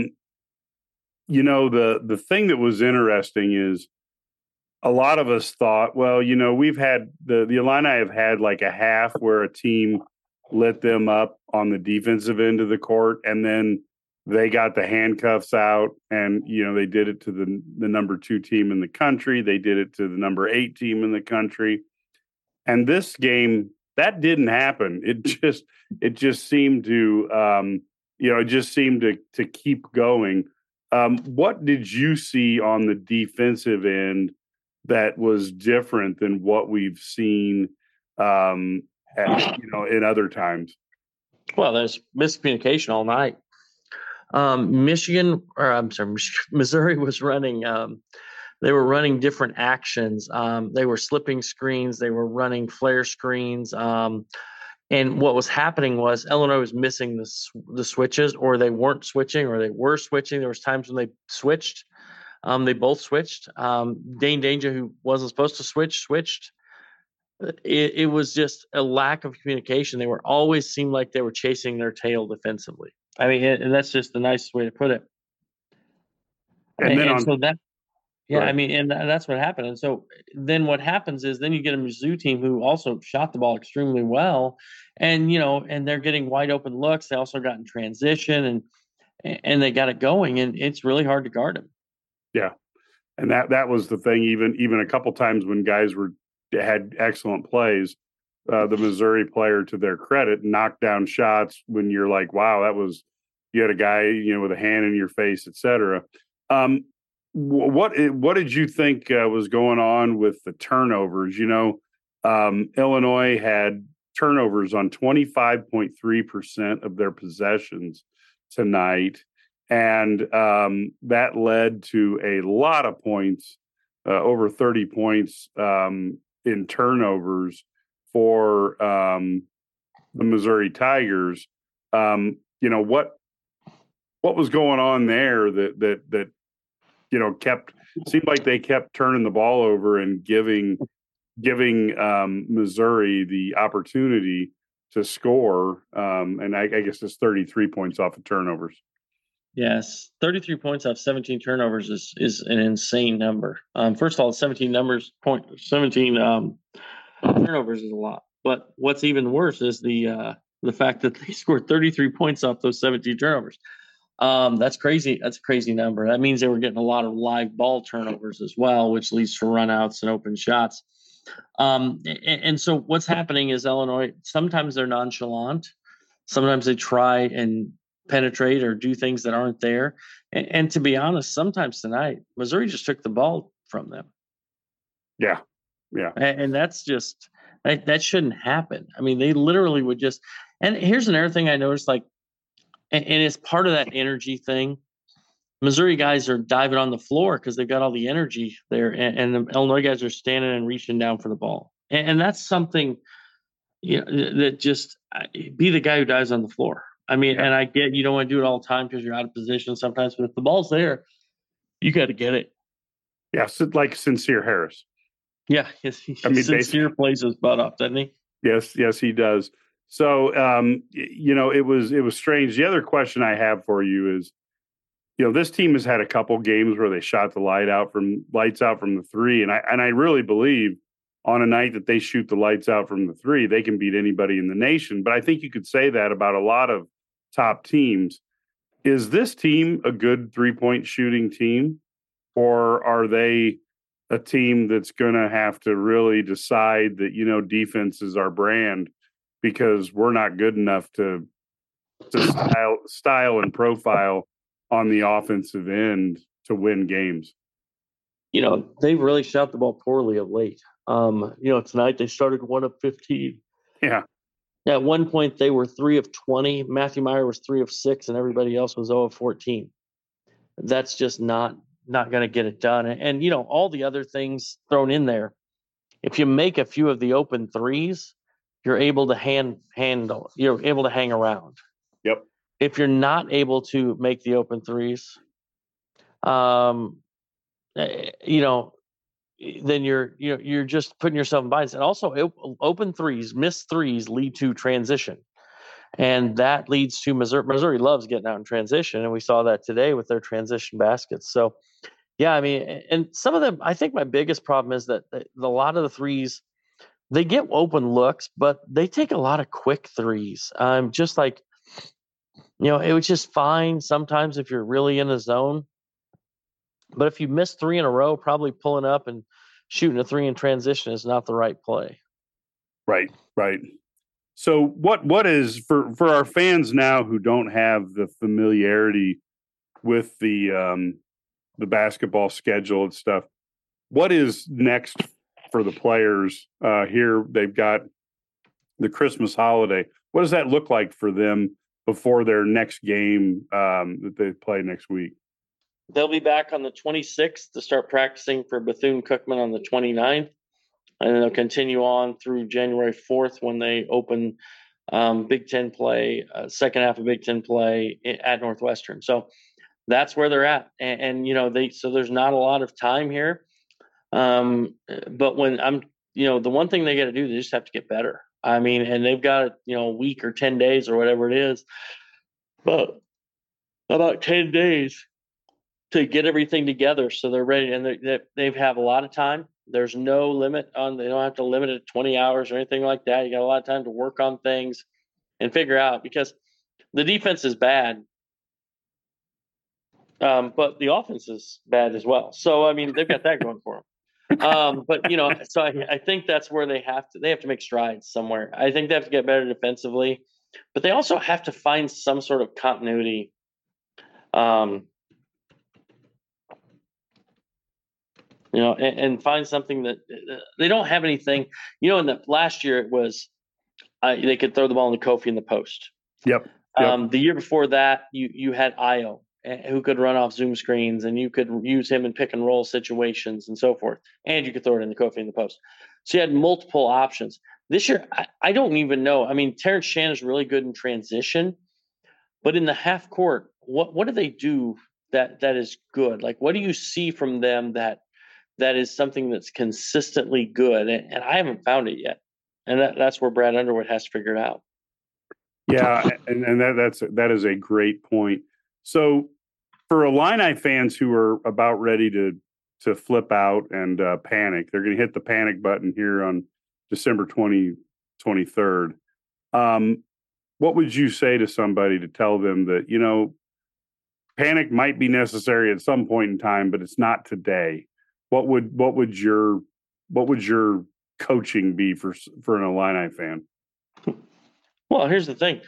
the thing that was interesting is a lot of us thought, well, we've had the Illini have had like a half where a team lit them up on the defensive end of the court, and then they got the handcuffs out, and they did it to the number 2 team in the country. They did it to the number 8 team in the country. And this game, that didn't happen. It just seemed to it just seemed to keep going. What did you see on the defensive end that was different than what we've seen, in other times? Well, there's miscommunication all night. Missouri was running. They were running different actions. They were slipping screens. They were running flare screens. And what was happening was Illinois was missing the switches, or they weren't switching, or they were switching. There was times when they switched. They both switched. Dane Danger, who wasn't supposed to switched. It was just a lack of communication. They always seemed like they were chasing their tail defensively. I mean, and that's just the nicest way to put it. And that's what happened. And so then what happens is then you get a Mizzou team who also shot the ball extremely well, and and they're getting wide open looks. They also got in transition and they got it going, and it's really hard to guard them. Yeah, and that was the thing. Even a couple times when guys had excellent plays, the Missouri player, to their credit, knocked down shots when you're like, wow, you had a guy with a hand in your face, etc. What did you think was going on with the turnovers? Illinois had turnovers on 25.3% of their possessions tonight. And that led to a lot of points, over 30 points in turnovers for the Missouri Tigers. What was going on there that seemed like they kept turning the ball over and giving Missouri the opportunity to score. And I guess it's 33 points off of turnovers. Yes, 33 points off 17 turnovers is an insane number. First of all, 17 turnovers is a lot. But what's even worse is the fact that they scored 33 points off those 17 turnovers. That's crazy. That's a crazy number. That means they were getting a lot of live ball turnovers as well, which leads to runouts and open shots. And so what's happening is Illinois, sometimes they're nonchalant. Sometimes they try and penetrate or do things that aren't there. And to be honest, sometimes tonight, Missouri just took the ball from them. Yeah. Yeah. And that's just, that shouldn't happen. I mean, they literally would just, and here's another thing I noticed, like, and it's part of that energy thing. Missouri guys are diving on the floor because they've got all the energy there, and the Illinois guys are standing and reaching down for the ball. And that's something, that just be the guy who dives on the floor. I mean, and I get you don't want to do it all the time because you're out of position sometimes, but if the ball's there, you got to get it. Yeah, so like Sincere Harris. Yeah, Sincere plays his butt off, doesn't he? Yes, he does. So, it was strange. The other question I have for you is, this team has had a couple games where they shot the lights out from the three, and I really believe on a night that they shoot the lights out from the three, they can beat anybody in the nation. But I think you could say that about a lot of top teams. Is this team a good 3-point shooting team, or are they a team that's going to have to really decide that, defense is our brand because we're not good enough to style and profile on the offensive end to win games? They've really shot the ball poorly of late. Tonight they started 1 of 15. Yeah. At one point they were 3 of 20. Matthew Meyer was 3 of 6, and everybody else was 0 of 14. That's just not going to get it done. And all the other things thrown in there. If you make a few of the open threes, you're able to handle. You're able to hang around. Yep. If you're not able to make the open threes, then you're just putting yourself in binds. And also open threes, missed threes lead to transition. And that leads to Missouri. Missouri loves getting out in transition. And we saw that today with their transition baskets. So, yeah, I mean, and some of them, I think my biggest problem is that a lot of the threes, they get open looks, but they take a lot of quick threes. Just like, it was just fine sometimes if you're really in a zone. But if you miss 3 in a row, probably pulling up and shooting a 3 in transition is not the right play. Right. So what is for our fans now who don't have the familiarity with the basketball schedule and stuff, what is next for the players here? They've got the Christmas holiday. What does that look like for them before their next game that they play next week? They'll be back on the 26th to start practicing for Bethune-Cookman on the 29th. And then they'll continue on through January 4th when they open Big Ten play, second half of Big Ten play at Northwestern. So that's where they're at. And so there's not a lot of time here. But when the one thing they got to do, they just have to get better. I mean, and they've got, a week or 10 days or whatever it is, but about 10 days to get everything together. So they're ready, and they have a lot of time. There's no limit they don't have to limit it to 20 hours or anything like that. You got a lot of time to work on things and figure out, because the defense is bad. But the offense is bad as well. So, I mean, they've got that going for them. But so I think that's where they have to make strides somewhere. I think they have to get better defensively, but they also have to find some sort of continuity. And find something that they don't have anything. In the last year it was they could throw the ball in the Kofi in the post. Yep. The year before that, you had Io, who could run off zoom screens, and you could use him in pick and roll situations and so forth. And you could throw it in the Kofi in the post. So you had multiple options. This year, I don't even know. I mean, Terrence Shannon is really good in transition, but in the half court, what do they do that is good? Like, what do you see from them that is something that's consistently good? And I haven't found it yet. And that's where Brad Underwood has to figure it out. Yeah, and that is a great point. So For Illini fans who are about ready to flip out and panic, they're going to hit the panic button here on December 23rd. What would you say to somebody to tell them that, panic might be necessary at some point in time, but it's not today? What would your coaching be for an Illini fan? Well, here's the thing.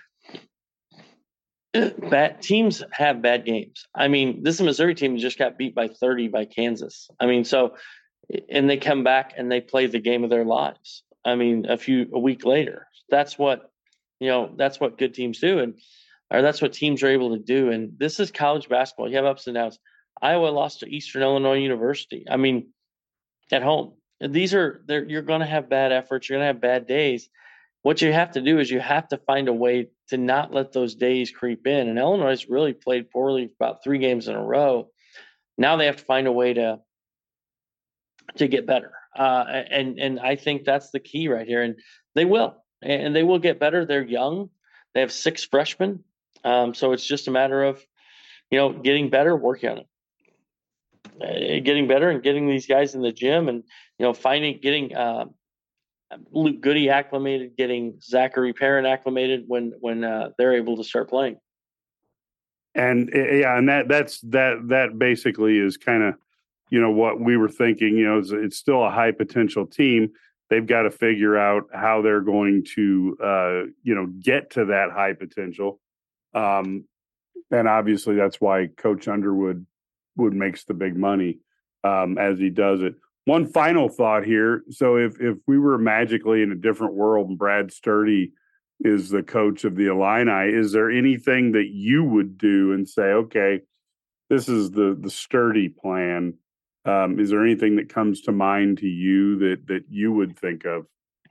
Bad teams have bad games. I mean, this Missouri team just got beat by 30 by Kansas. I mean, and they come back and they play the game of their lives. I mean, a week later, that's what good teams do. Or that's what teams are able to do. And this is college basketball. You have ups and downs. Iowa lost to Eastern Illinois University. I mean, at home. You're going to have bad efforts. You're going to have bad days. What you have to do is you have to find a way to not let those days creep in. And Illinois has really played poorly about 3 games in a row. Now they have to find a way to get better. And I think that's the key right here. And they will. And they will get better. They're young. They have 6 freshmen. So it's just a matter of, getting better, working on it. Getting better and getting these guys in the gym and, getting Luke Goody acclimated, getting Zachary Perrin acclimated when they're able to start playing. And and that basically is kind of, what we were thinking. It's still a high potential team. They've got to figure out how they're going to get to that high potential. And obviously that's why Coach Underwood makes the big money as he does it. One final thought here. So if we were magically in a different world and Brad Sturdy is the coach of the Illini, is there anything that you would do and say, okay, this is the Sturdy plan? Is there anything that comes to mind to you that you would think of?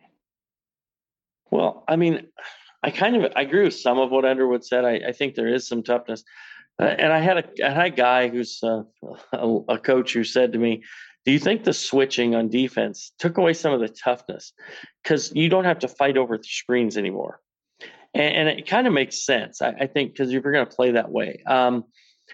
Well, I mean, I agree with some of what Underwood said. I think there is some toughness. And I had a guy who's a coach who said to me, do you think the switching on defense took away some of the toughness? Because you don't have to fight over the screens anymore. And it kind of makes sense, I think, because if you're going to play that way. And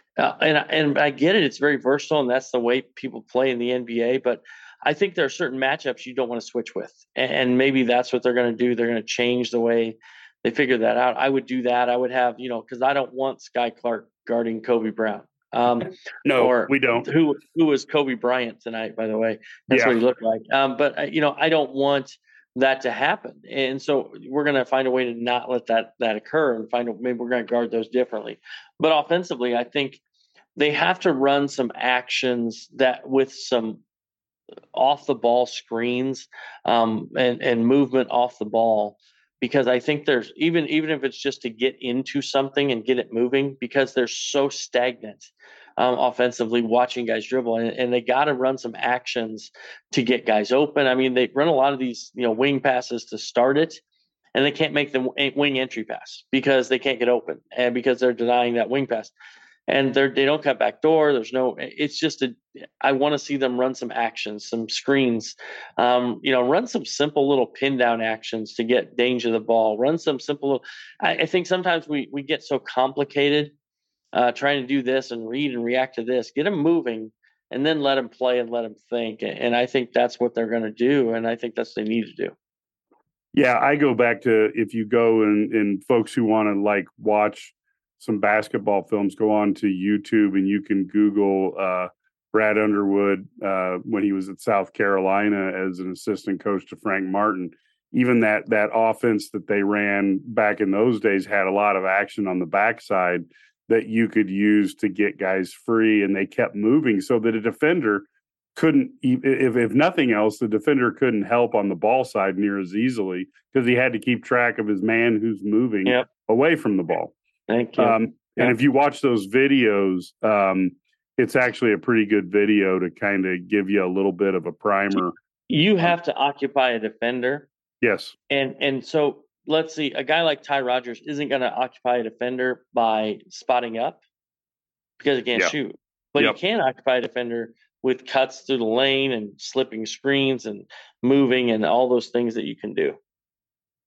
I get it. It's very versatile, and that's the way people play in the NBA. But I think there are certain matchups you don't want to switch with. And maybe that's what they're going to do. They're going to change the way they figure that out. I would do that. I would have, because I don't want Sky Clark guarding Kobe Brown. No, we don't. Who was Kobe Bryant tonight, by the way? That's what he looked like. But I don't want that to happen. And so we're going to find a way to not let that occur and maybe we're going to guard those differently. But offensively, I think they have to run some actions that with some off the ball screens and movement off the ball. Because I think there's even if it's just to get into something and get it moving, because they're so stagnant offensively watching guys dribble, and they got to run some actions to get guys open. I mean, they run a lot of these wing passes to start it, and they can't make the wing entry pass because they can't get open and because they're denying that wing pass. And they don't cut back door. It's just I want to see them run some actions, some screens, run some simple little pin down actions to get danger to the ball, run some simple, I think sometimes we get so complicated trying to do this and read and react to this, get them moving and then let them play and let them think. And I think that's what they're going to do. And I think that's what they need to do. Yeah. I go back to, if you go and folks who want to watch some basketball films, go on to YouTube and you can Google Brad Underwood when he was at South Carolina as an assistant coach to Frank Martin. Even that offense that they ran back in those days had a lot of action on the backside that you could use to get guys free, and they kept moving so that a defender couldn't, if nothing else, the defender couldn't help on the ball side near as easily because he had to keep track of his man who's moving away from the ball. Thank you. And if you watch those videos, it's actually a pretty good video to kind of give you a little bit of a primer. You have to occupy a defender. Yes. And so let's see, a guy like Ty Rodgers isn't going to occupy a defender by spotting up because he can't shoot. But he can occupy a defender with cuts through the lane and slipping screens and moving and all those things that you can do.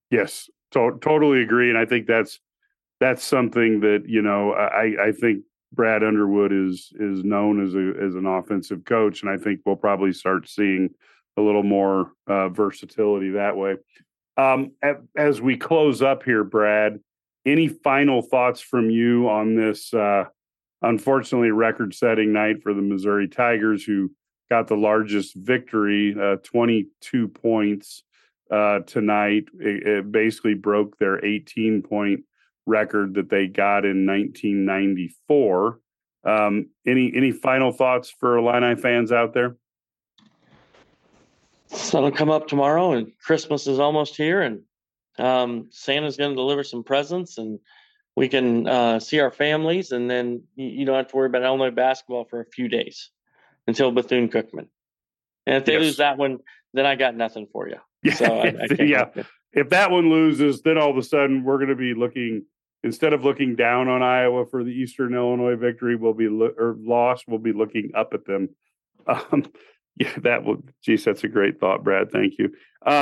Yes, totally agree. And I think that's something that, I think Brad Underwood is known as an offensive coach, and I think we'll probably start seeing a little more versatility that way. As we close up here, Brad, any final thoughts from you on this unfortunately record-setting night for the Missouri Tigers, who got the largest victory, 22 points tonight? It basically broke their 18-point record that they got in 1994. Any final thoughts for Illini fans out there? Sun will come up tomorrow, and Christmas is almost here, and Santa's going to deliver some presents, and we can see our families, and then you don't have to worry about Illinois basketball for a few days until Bethune-Cookman. And if they lose that one, then I got nothing for you. Yeah, so I can't if that one loses, then all of a sudden we're going to be looking, instead of looking down on Iowa for the Eastern Illinois victory, loss, we'll be looking up at them. That's a great thought, Brad. Thank you.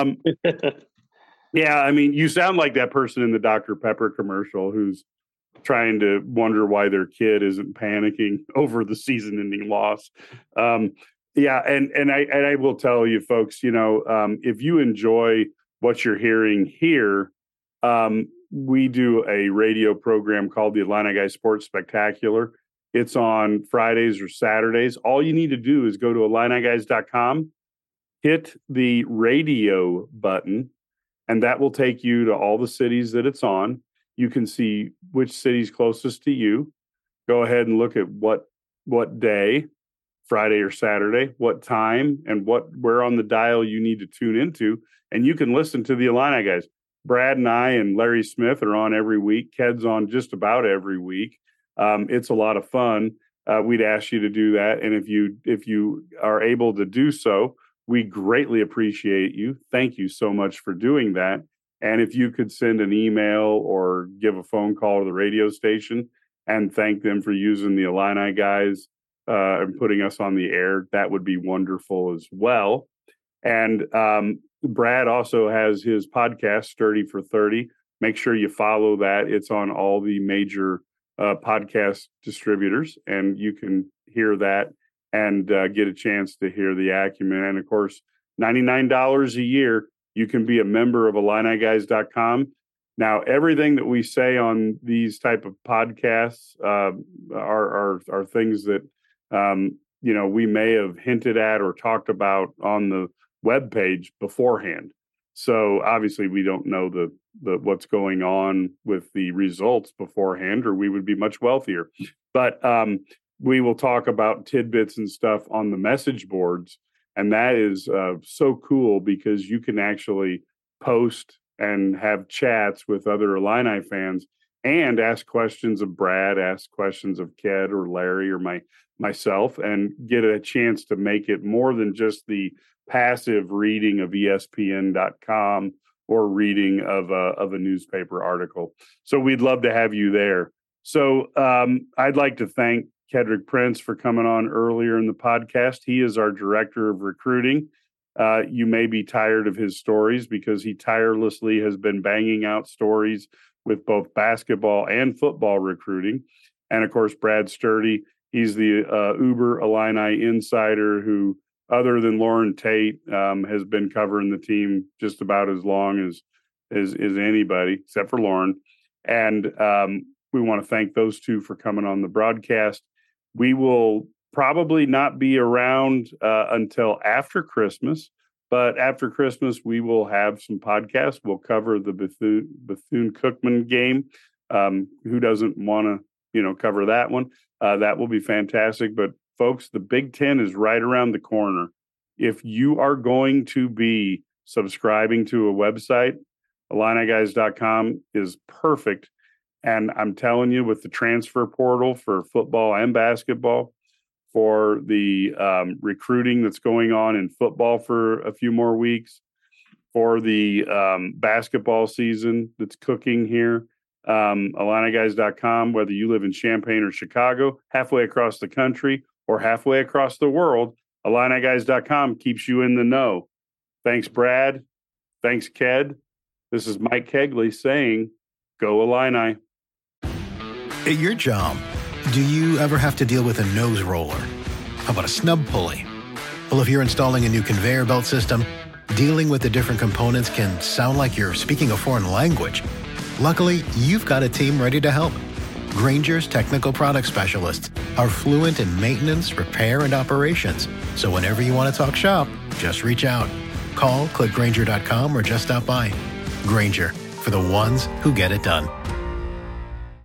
Yeah, I mean, you sound like that person in the Dr. Pepper commercial who's trying to wonder why their kid isn't panicking over the season-ending loss. Yeah, and I will tell you, folks, if you enjoy what you're hearing here, we do a radio program called the Illini Guys Sports Spectacular. It's on Fridays or Saturdays. All you need to do is go to IlliniGuys.com, hit the radio button, and that will take you to all the cities that it's on. You can see which city's closest to you. Go ahead and look at what day, Friday or Saturday, what time, and where on the dial you need to tune into, and you can listen to the Illini Guys. Brad and I and Larry Smith are on every week. Ked's on just about every week. It's a lot of fun. We'd ask you to do that, and if you are able to do so, we greatly appreciate you. Thank you so much for doing that. And if you could send an email or give a phone call to the radio station and thank them for using the Illini Guys and putting us on the air, that would be wonderful as well. And Brad also has his podcast, Sturdy for 30. Make sure you follow that. It's on all the major podcast distributors, and you can hear that and get a chance to hear the acumen. And of course, $99 a year, you can be a member of IlliniGuys.com. Now, everything that we say on these type of podcasts are things that we may have hinted at or talked about on the webpage beforehand. So obviously, we don't know the what's going on with the results beforehand, or we would be much wealthier. But we will talk about tidbits and stuff on the message boards. And that is so cool because you can actually post and have chats with other Illini fans and ask questions of Brad, ask questions of Ked or Larry or myself, and get a chance to make it more than just the passive reading of ESPN.com or reading of a newspaper article. So we'd love to have you there. So I'd like to thank Kedrick Prince for coming on earlier in the podcast. He is our director of recruiting. You may be tired of his stories because he tirelessly has been banging out stories with both basketball and football recruiting. And of course, Brad Sturdy, he's the Uber Illini insider who, other than Lauren Tate, has been covering the team just about as long as anybody, except for Lauren. And we want to thank those two for coming on the broadcast. We will probably not be around until after Christmas, but after Christmas, we will have some podcasts. We'll cover the Bethune-Cookman game. Who doesn't want to, cover that one? That will be fantastic. But folks, the Big Ten is right around the corner. If you are going to be subscribing to a website, IlliniGuys.com is perfect. And I'm telling you, with the transfer portal for football and basketball, for the recruiting that's going on in football for a few more weeks, for the basketball season that's cooking here, IlliniGuys.com, whether you live in Champaign or Chicago, halfway across the country or halfway across the world, IlliniGuys.com keeps you in the know. Thanks, Brad. Thanks, Ked. This is Mike Kegley saying, go Illini. At your job, Do you ever have to deal with a nose roller? How about a snub pulley? Well, if you're installing a new conveyor belt system, dealing with the different components can sound like you're speaking a foreign language. Luckily, you've got a team ready to help. Grainger's technical product specialists are fluent in maintenance, repair, and operations. So whenever you want to talk shop, just reach out. Call, click Grainger.com, or just stop by. Grainger, for the ones who get it done.